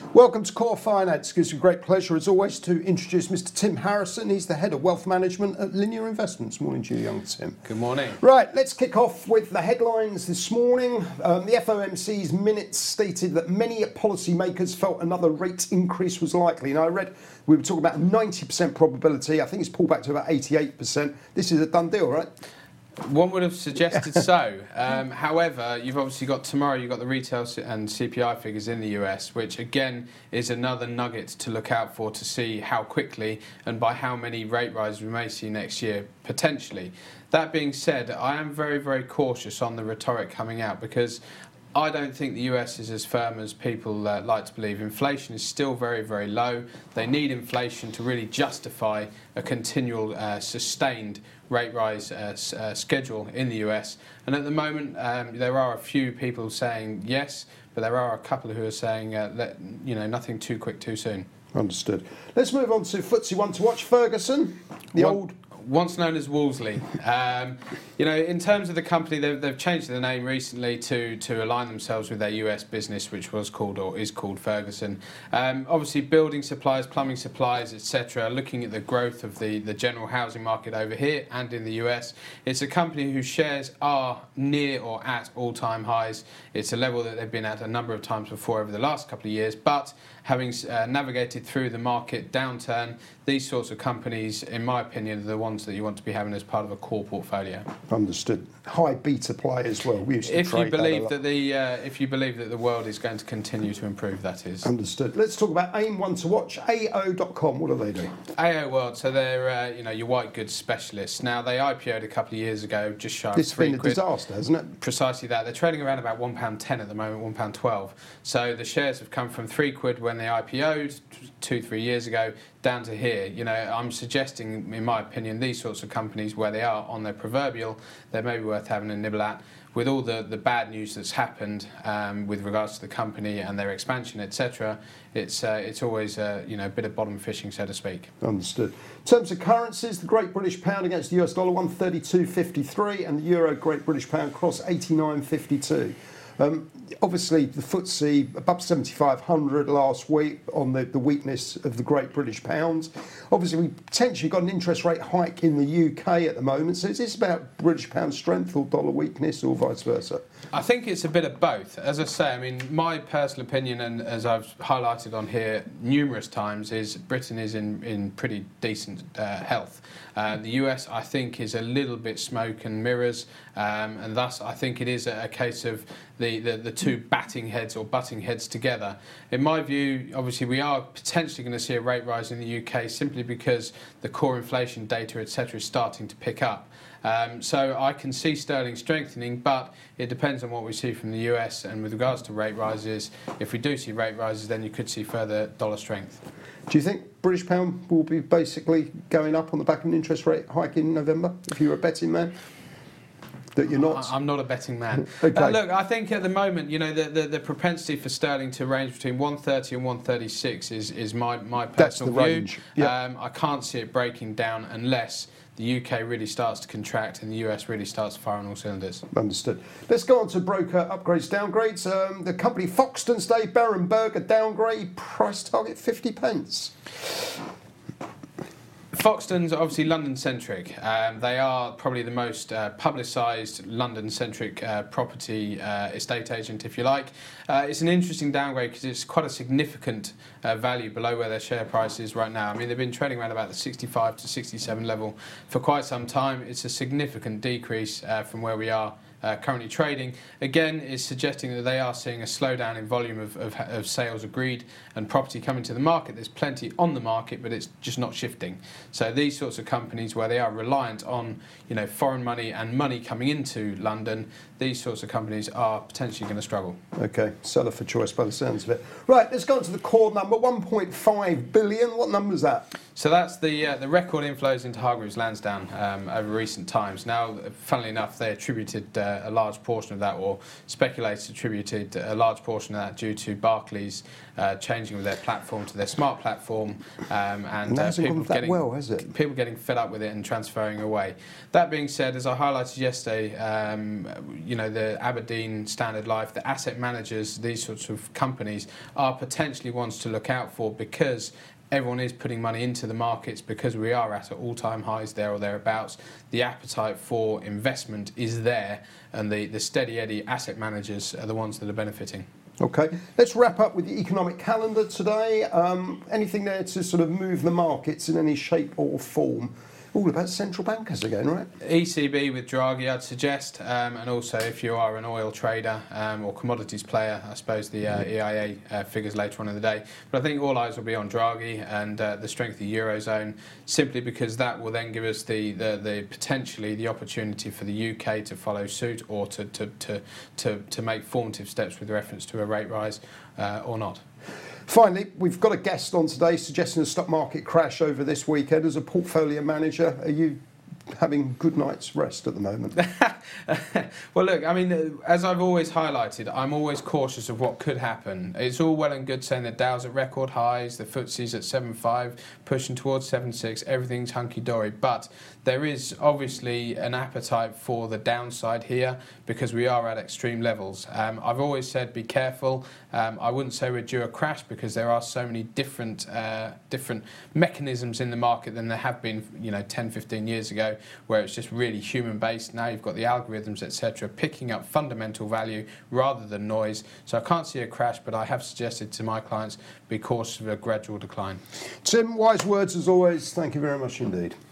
Welcome to Core Finance. It gives me great pleasure, as always, to introduce Mr. Tim Harrison. He's the Head of Wealth Management at Linear Investments. Morning to you, young Tim. Good morning. Right, let's kick off with the headlines this morning. The FOMC's minutes stated that many policymakers felt another rate increase was likely. Now, I read we were talking about a 90% probability. I think it's pulled back to about 88%. This is a done deal, right? One would have suggested so. However, you've obviously got tomorrow, you've got the retail and CPI figures in the US, which again is another nugget to look out for to see how quickly and by how many rate rises we may see next year, potentially. That being said, I am very, very cautious on the rhetoric coming out because I don't think the US is as firm as people like to believe. Inflation is still very, very low. They need inflation to really justify a continual, sustained rate rise schedule in the US. And at the moment, there are a few people saying yes, but there are a couple who are saying nothing too quick, too soon. Understood. Let's move on to FTSE One to watch. Ferguson, once known as Wolseley. In terms of the company, they've changed their name recently to align themselves with their US business, which was called or is called Ferguson. Obviously, building supplies, plumbing supplies, etc. Looking at the growth of the general housing market over here and in the US, it's a company whose shares are near or at all-time highs. It's a level that they've been at a number of times before over the last couple of years, but having navigated through the market downturn, these sorts of companies, in my opinion, are the ones that you want to be having as part of a core portfolio. Understood. High beta play as well. We used to if you trade believe that if you believe that the world is going to continue to improve, that is. Understood. Let's talk about AIM One to watch. AO.com. What do they do? AO World. So they're your white goods specialists. Now they IPO'd a couple of years ago, just shy of £3. This has been a disaster, hasn't it? Precisely that. They're trading around about £1.10 at the moment, £1.12. So the shares have come from £3 when they IPO'd 2-3 years ago down to here. I'm suggesting, in my opinion, these sorts of companies where they are on their proverbial, they may be worth having a nibble at. With all the bad news that's happened with regards to the company and their expansion, etc., it's always a bit of bottom fishing, so to speak. Understood. In terms of currencies, the Great British Pound against the US dollar 132.53, and the Euro Great British Pound cross 89.52. Obviously, the FTSE above 7,500 last week on the weakness of the Great British Pound. Obviously, we potentially got an interest rate hike in the UK at the moment. So is this about British Pound strength or dollar weakness or vice versa? I think it's a bit of both. As I say, my personal opinion, and as I've highlighted on here numerous times, is Britain is in pretty decent health. The US, I think, is a little bit smoke and mirrors, and thus I think it is a case of the two butting heads together. In my view, obviously, we are potentially going to see a rate rise in the UK simply because the core inflation data, etc., is starting to pick up. So I can see sterling strengthening, but it depends on what we see from the US. And with regards to rate rises, if we do see rate rises, then you could see further dollar strength. Do you think British pound will be basically going up on the back of an interest rate hike in November, if you're a betting man? That you're not? I'm not a betting man. Okay. Look, I think at the moment, the propensity for sterling to range between 130 and 136 is my personal That's the view. range. Yep. I can't see it breaking down unless the UK really starts to contract and the US really starts to fire on all cylinders. Understood. Let's go on to broker upgrades, downgrades. The company Foxtons Day, Berenberg, a downgrade, price target 50p. Foxtons are obviously London-centric. They are probably the most publicised London-centric property estate agent, if you like. It's an interesting downgrade because it's quite a significant value below where their share price is right now. They've been trading around about the 65 to 67 level for quite some time. It's a significant decrease from where we are currently trading. Again, is suggesting that they are seeing a slowdown in volume of sales agreed and property coming to the market. There's plenty on the market, but it's just not shifting. So these sorts of companies where they are reliant on foreign money and money coming into London, these sorts of companies are potentially going to struggle. Okay, seller for choice by the sounds of it. Right, let's go on to the core number, 1.5 billion. What number is that? So that's the record inflows into Hargreaves Lansdown over recent times. Now, funnily enough, they attributed a large portion of that, or speculators attributed a large portion of that due to Barclays changing with their platform to their smart platform, and people getting well, has it? People getting fed up with it and transferring away. That being said, as I highlighted yesterday, the Aberdeen, Standard Life, the asset managers, these sorts of companies are potentially ones to look out for, because everyone is putting money into the markets, because we are at all-time highs there or thereabouts. The appetite for investment is there, and the steady Eddie asset managers are the ones that are benefiting. Okay, let's wrap up with the economic calendar today. Anything there to sort of move the markets in any shape or form? All about central bankers again, right? ECB with Draghi, I'd suggest, and also if you are an oil trader or commodities player, I suppose the EIA figures later on in the day. But I think all eyes will be on Draghi and the strength of the Eurozone, simply because that will then give us the potentially the opportunity for the UK to follow suit, or to make formative steps with reference to a rate rise or not. Finally, we've got a guest on today suggesting a stock market crash over this weekend. As a portfolio manager, are you having good night's rest at the moment? Well, look, I mean, as I've always highlighted, I'm always cautious of what could happen. It's all well and good saying the Dow's at record highs, the FTSE's at 7.5, pushing towards 7.6, everything's hunky-dory. But there is obviously an appetite for the downside here, because we are at extreme levels. I've always said be careful. I wouldn't say we're due a crash, because there are so many different mechanisms in the market than there have been 10, 15 years ago, where it's just really human-based. Now you've got the algorithms, etc., picking up fundamental value rather than noise. So I can't see a crash, but I have suggested to my clients be cautious of a gradual decline. Tim, wise words as always. Thank you very much indeed.